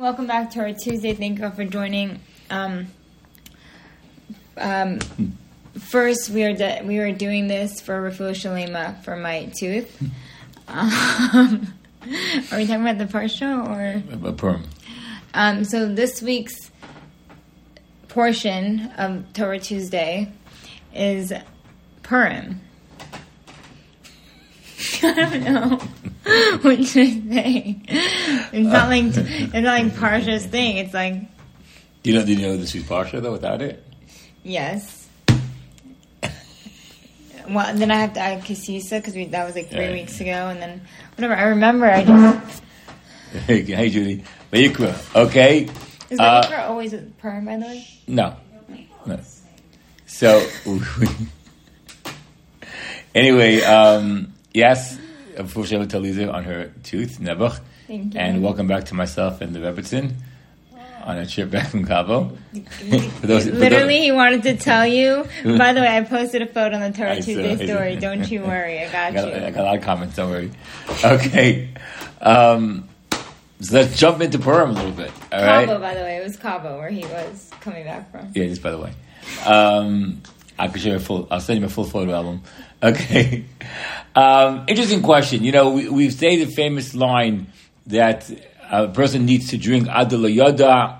Welcome back to our Tuesday. Thank you all for joining. First, we are doing this for Refuah Shalema for my tooth. Are we talking about the parsha or Purim? So this week's portion of Torah Tuesday is Purim. I don't know what should I say. It's not like Parsha's thing. It's like Do you know this is Parsha though without it? yes. Well, then I have to add Kisisa because that was like 3 weeks ago, and then whatever. I remember. I just Hey Judy, Vayikra. Okay. Is Vayikra always with Purim, by the way? No. So anyway, yes, Refuah Taliza on her tooth, Nebuch. Thank you. And welcome back to myself and the Rebbitzin on a trip back from Cabo. Literally, he wanted to tell you. By the way, I posted a photo on the Torah Tuesday saw. story. Don't you worry, I got you. I got a lot of comments, don't worry. Okay. So let's jump into Purim a little bit. All right? Cabo, by the way. It was Cabo where he was coming back from. Yeah, just by the way. I could share I'll send you a full photo album. Okay. Interesting question. We say the famous line that a person needs to drink Adalayada,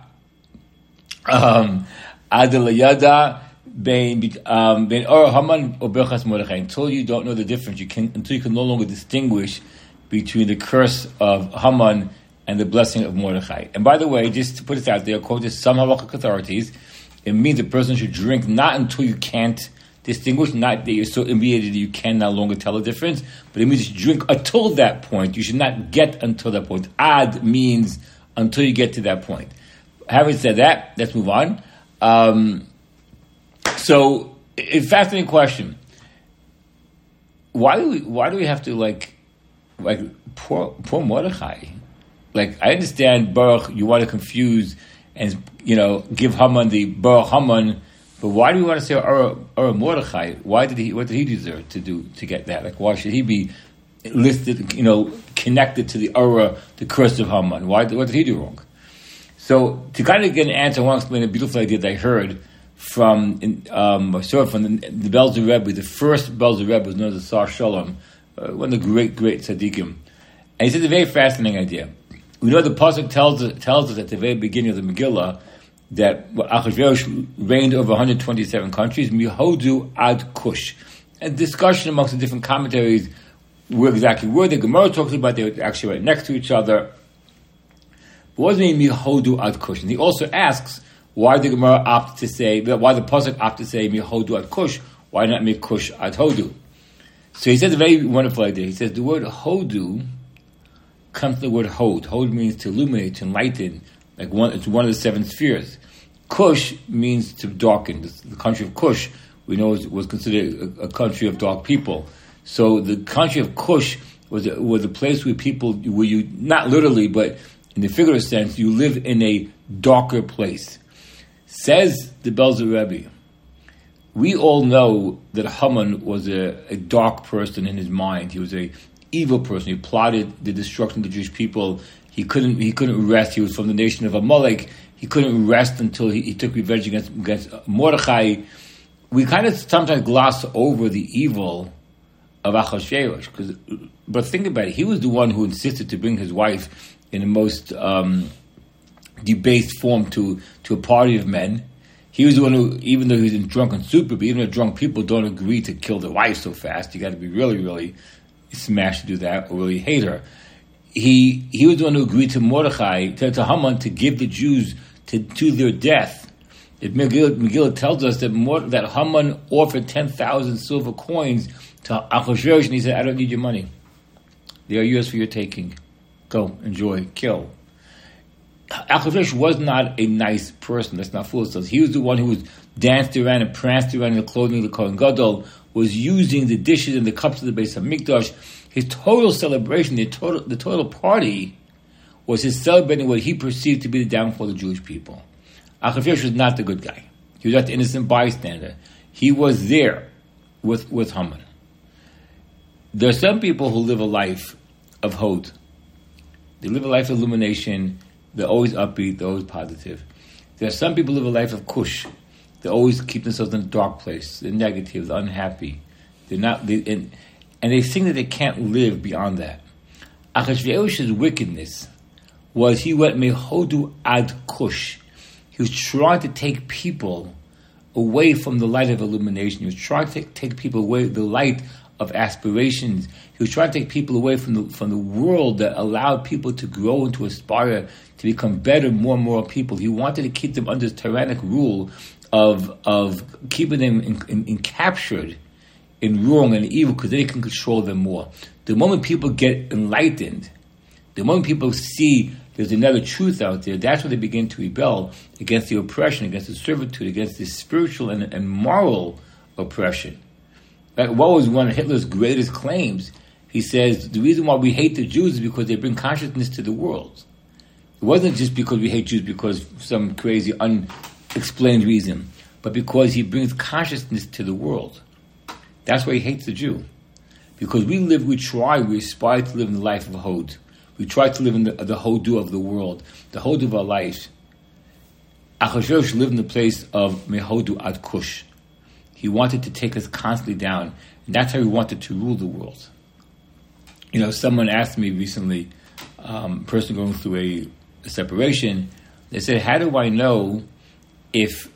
Ben Or Haman or Berchas Mordechai. Until you don't know the difference, until you can no longer distinguish between the curse of Haman and the blessing of Mordechai. And by the way, just to put this out there, according to some halachic authorities, it means a person should drink not until you can't distinguish, not that you're so immediate that you can no longer tell the difference, but it means you should drink until that point. You should not get until that point. Ad means until you get to that point. Having said that, let's move on. So, a fascinating question. Why do we have to like poor Mordechai? Like, I understand Baruch, you want to confuse and give Haman the Baruch Haman. But why do we want to say Ur Mordechai? What did he deserve to get that? Like, why should he be listed, connected to the curse of Haman? What did he do wrong? So to kind of get an answer, I want to explain a beautiful idea that I heard from the Belzer Rebbe. The first Belzer Rebbe was known as the Sar Shalom, one of the great tzaddikim, and he said a very fascinating idea. We know the pasuk tells us at the very beginning of the Megillah that Achashverosh reigned over 127 countries, Mihodu ad Kush. And discussion amongst the different commentaries where exactly were the Gemara talks about they were actually right next to each other. But what does it mean Mihodu ad Kush? And he also asks why the Gemara opted to say, why the pasuk opted to say Mihodu ad Kush, why not make Kush ad Hodu? So he says a very wonderful idea. He says the word Hodu comes from the word Hod. Hod means to illuminate, to enlighten. It's one of the seven spheres. Kush means to darken. The country of Kush, we know, was considered a country of dark people. So the country of Kush was a place where you, not literally, but in the figurative sense, you live in a darker place. Says the Belzer Rebbe, we all know that Haman was a dark person in his mind. He was a evil person. He plotted the destruction of the Jewish people. He couldn't rest. He was from the nation of Amalek. He couldn't rest until he took revenge against Mordechai. We kind of sometimes gloss over the evil of Achashverosh. But think about it. He was the one who insisted to bring his wife in the most debased form to a party of men. He was the one who, even though he was in drunken stupor, but even though drunk people don't agree to kill their wife so fast, you got to be really, really smashed to do that or really hate her. He was the one who agreed to Mordechai, to Haman, to give the Jews to their death. Megillah tells us that Haman offered 10,000 silver coins to Achashverosh, and he said, I don't need your money. They are yours for your taking. Go, enjoy, kill. Achashverosh was not a nice person. Let's not fool ourselves. He was the one who danced around and pranced around in the clothing of the Kohen Gadol, was using the dishes and the cups of the Beis HaMikdash. His total celebration, the total party, was his celebrating what he perceived to be the downfall of the Jewish people. Achashverosh was not the good guy. He was not the innocent bystander. He was there with Haman. There are some people who live a life of Hod. They live a life of illumination. They're always upbeat. They're always positive. There are some people who live a life of kush. They always keep themselves in a dark place. They're negative. They're unhappy. They're not. And they think that they can't live beyond that. Achashverosh's wickedness was he went mehodu ad kush. He was trying to take people away from the light of illumination. He was trying to take people away the light of aspirations. He was trying to take people away from the world that allowed people to grow and to aspire to become better, more moral people. He wanted to keep them under tyrannic rule of keeping them captured in wrong and evil, because then he can control them more. The moment people get enlightened, the moment people see there's another truth out there, that's when they begin to rebel against the oppression, against the servitude, against the spiritual and moral oppression. Like, what was one of Hitler's greatest claims? He says, the reason why we hate the Jews is because they bring consciousness to the world. It wasn't just because we hate Jews because of some crazy, unexplained reason, but because he brings consciousness to the world. That's why he hates the Jew. Because we aspire to live in the life of Hod. We try to live in the Hodu of the world, the Hodu of our lives. Achashverosh lived in the place of Mehodu ad Kush. He wanted to take us constantly down, and that's how he wanted to rule the world. You know, someone asked me recently, a person going through a separation, they said, how do I know if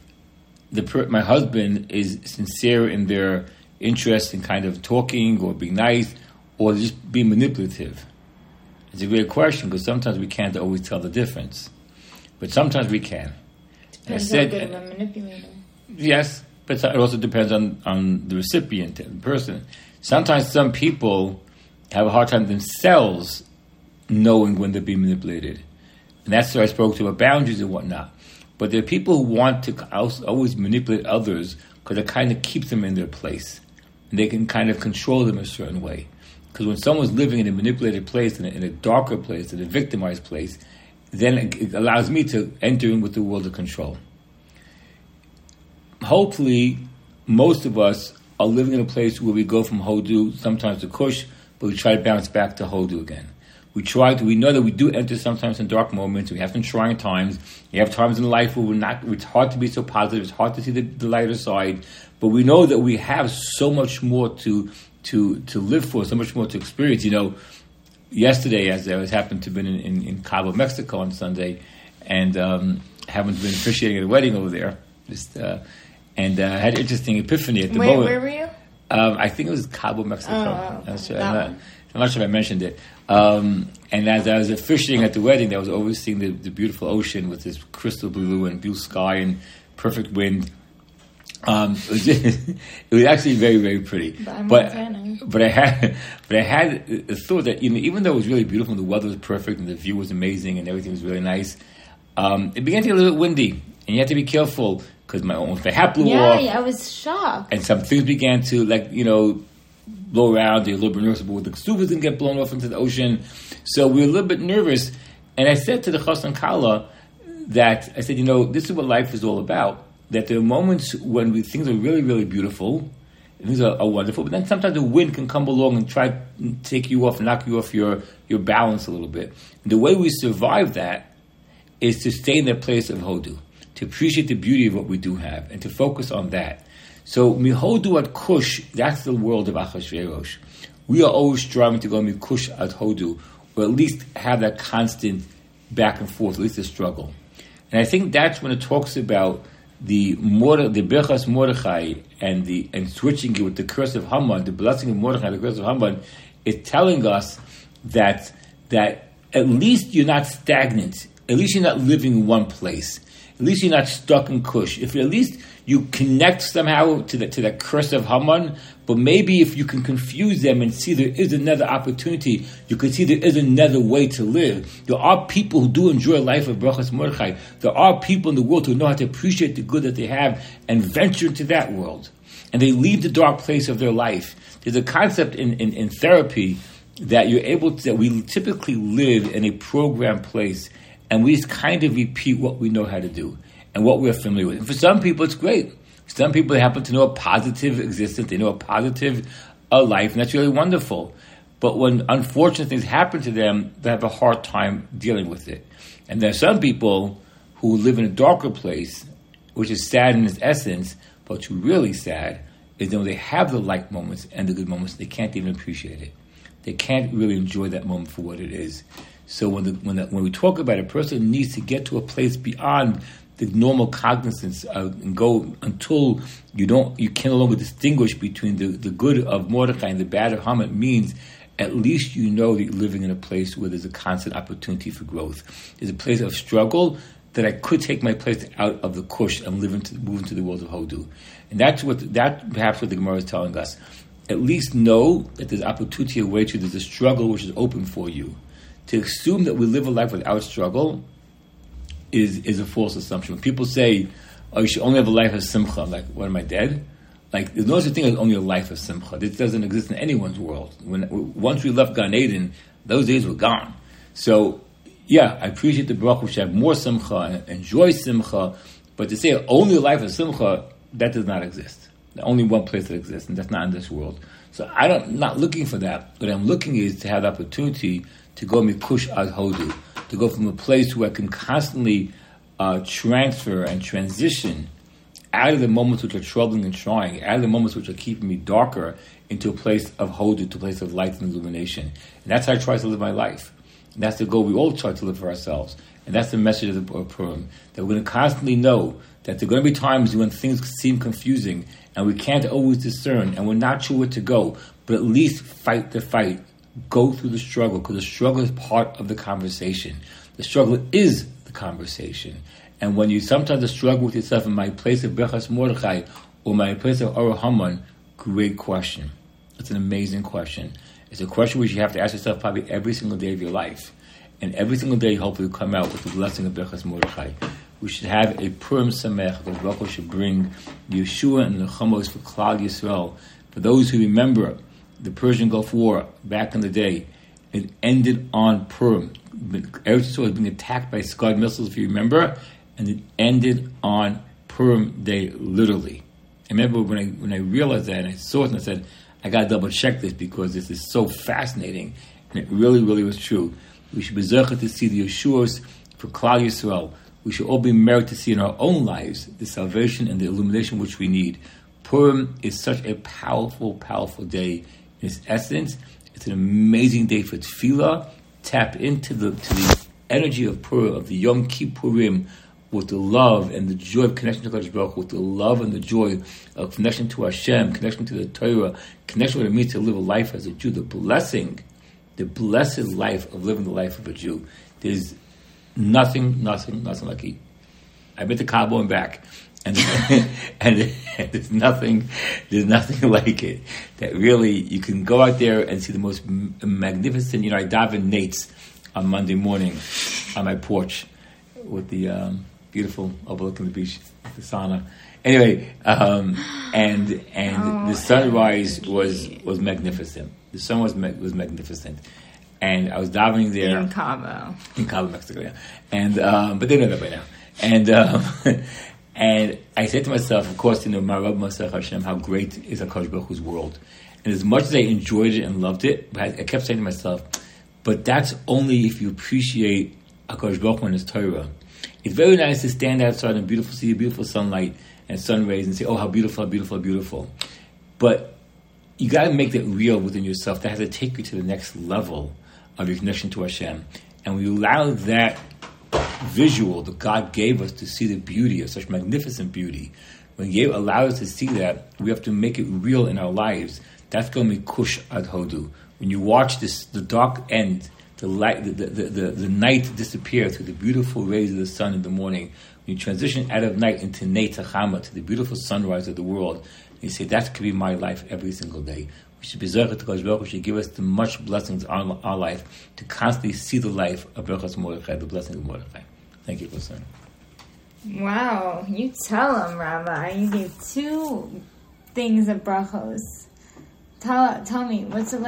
my husband is sincere in their interest in kind of talking or being nice or just being manipulative? It's a great question, because sometimes we can't always tell the difference. But sometimes we can. Depends how good of a manipulator. Yes, but it also depends on the recipient, the person. Sometimes some people have a hard time themselves knowing when they're being manipulated. And that's why I spoke to about boundaries and whatnot. But there are people who want to always manipulate others because it kind of keeps them in their place. And they can kind of control them a certain way. Because when someone's living in a manipulated place, in a darker place, in a victimized place, then it allows me to enter in with the world of control. Hopefully, most of us are living in a place where we go from Hodu, sometimes to Kush, but we try to bounce back to Hodu again. We know that we do enter sometimes in dark moments. We have some trying times. We have times in life where it's hard to be so positive. It's hard to see the lighter side. But we know that we have so much more to live for, so much more to experience. You know, yesterday, as I happened to have been in Cabo, Mexico on Sunday, and having been officiating at a wedding over there, I had an interesting epiphany at the moment. Where were you? I think it was Cabo, Mexico. I'm not sure if I mentioned it. And as I was officiating at the wedding, I was overseeing the beautiful ocean with this crystal blue and blue sky and perfect wind. It was actually very, very pretty. But I had the thought that, you know, even though it was really beautiful and the weather was perfect and the view was amazing and everything was really nice, it began to get a little bit windy, and you had to be careful because the hat blew off. Yeah, I was shocked. And some things began to, blow around. You're a little bit nervous about the ksuvas didn't get blown off into the ocean. So we were a little bit nervous. And I said to the Chassan Kala that, I said, you know, this is what life is all about. That there are moments when things are really, really beautiful, and things are wonderful, but then sometimes the wind can come along and try to take you off, knock you off your balance a little bit. And the way we survive that is to stay in that place of Hodu, to appreciate the beauty of what we do have, and to focus on that. So, mihodu at kush, that's the world of Achashverosh. We are always striving to go mikush at hodu, or at least have that constant back and forth, at least a struggle. And I think that's when it talks about the Birchas Mordechai and switching it with the curse of Haman, the blessing of Mordechai, the curse of Haman, is telling us that at least you're not stagnant. At least you're not living in one place. At least you're not stuck in Kush. If at least you connect somehow to that curse of Haman, but maybe if you can confuse them and see there is another opportunity, you can see there is another way to live. There are people who do enjoy a life of Brachas Mordechai. There are people in the world who know how to appreciate the good that they have and venture into that world. And they leave the dark place of their life. There's a concept in therapy that that we typically live in a programmed place, and we just kind of repeat what we know how to do and what we're familiar with. And for some people, it's great. Some people happen to know a positive existence. They know a positive life, and that's really wonderful. But when unfortunate things happen to them, they have a hard time dealing with it. And there are some people who live in a darker place, which is sad in its essence, but what's really sad is that when they have the light moments and the good moments, they can't even appreciate it. They can't really enjoy that moment for what it is. So when we talk about a person needs to get to a place beyond the normal cognizance and go until you can no longer distinguish between the good of Mordechai and the bad of Haman, means at least you know that you're living in a place where there's a constant opportunity for growth. There's a place of struggle that I could take my place out of the kush and move into the world of Hodu. And that's perhaps what the Gemara is telling us. At least know that there's opportunity awaits you, there's a struggle which is open for you. To assume that we live a life without struggle is a false assumption. When people say, oh, you should only have a life of simcha, I'm like, what, am I dead? Like, there's no such thing as only a life of simcha. This doesn't exist in anyone's world. Once we left Gan Eden, those days were gone. So, yeah, I appreciate the Baruch which have more simcha and enjoy simcha, but to say only a life of simcha, that does not exist. There's only one place that exists, and that's not in this world. So I'm not looking for that. What I'm looking is to have the opportunity to go mikush ad hodu, to go from a place where I can constantly transfer and transition out of the moments which are troubling and trying, out of the moments which are keeping me darker, into a place of hodu, to a place of light and illumination. And that's how I try to live my life. And that's the goal we all try to live for ourselves. And that's the message of the Purim, that we're going to constantly know that there are going to be times when things seem confusing and we can't always discern and we're not sure where to go, but at least fight the fight. Go through the struggle, because the struggle is part of the conversation. The struggle is the conversation. And when you sometimes struggle with yourself in my place of Bechas Mordechai or my place of Or Haman, great question. It's an amazing question. It's a question which you have to ask yourself probably every single day of your life. And every single day, hopefully, you come out with the blessing of Bechas Mordechai. We should have a Purim Samech that Baruch Hu should bring Yeshua and the Chamos for Klal Yisrael. For those who remember the Persian Gulf War back in the day, it ended on Purim. Eretz Yisrael was being attacked by Scud missiles, if you remember, and it ended on Purim Day, literally. I remember when I realized that and I saw it and I said, I got to double check this because this is so fascinating, and it really, really was true. We should be zeichet to see the Yeshuas for Klal Yisrael. We should all be merit to see in our own lives the salvation and the illumination which we need. Purim is such a powerful, powerful day. In its essence, it's an amazing day for tefillah. Tap into the energy of Purim, of the Yom Kippurim, with the love and the joy of connection to Kadosh Baruch Hu, with the love and the joy of connection to Hashem, connection to the Torah, connection with what it means to live a life as a Jew, the blessing, the blessed life of living the life of a Jew. There's nothing like it. I've been to Kabul and back, and there's nothing like it. That really, you can go out there and see the most magnificent. I daven Nates on Monday morning on my porch with the beautiful overlooking the beach, the sauna. Anyway, and the sunrise was magnificent. The sun was magnificent. And I was davening there in Cabo, Mexico. Yeah, and but they know that by now. And I said to myself, of course, Marab Masach Hashem, how great is HaKadosh Baruch Hu's world. And as much as I enjoyed it and loved it, but I kept saying to myself, but that's only if you appreciate HaKadosh Baruch Hu and His Torah. It's very nice to stand outside and see beautiful sunlight and sun rays and say, oh, how beautiful, how beautiful, how beautiful. But you got to make that real within yourself. That has to take you to the next level of your connection to Hashem. And when you allow that visual that God gave us to see the beauty of such magnificent beauty, when He allowed us to see that, we have to make it real in our lives. That's going to be kush ad hodu. When you watch the dark end, the light, the night disappear through the beautiful rays of the sun in the morning, when you transition out of night into Neitachama, to the beautiful sunrise of the world, you say, that could be my life every single day. We should be zeichet to Kadosh Baruch Hu should give us the much blessings in our life to constantly see the life of Berachas Mordechai, the blessing of Mordechai. Thank you for listening. Wow, you tell him, Rabbi. You gave 2 things of brachos. Tell me, what's the